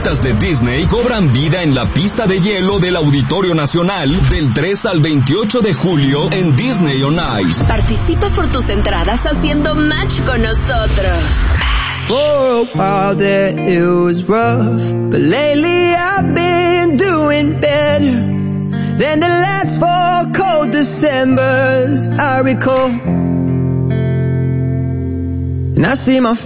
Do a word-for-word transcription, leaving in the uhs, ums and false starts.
favoritas de Disney cobran vida en la pista de hielo del Auditorio Nacional del tres al veintiocho de julio en Disney on Ice. Participa por tus entradas haciendo match con nosotros. For a while there it was rough, but lately I've been doing better than the last four cold Decembers I recall. And I see my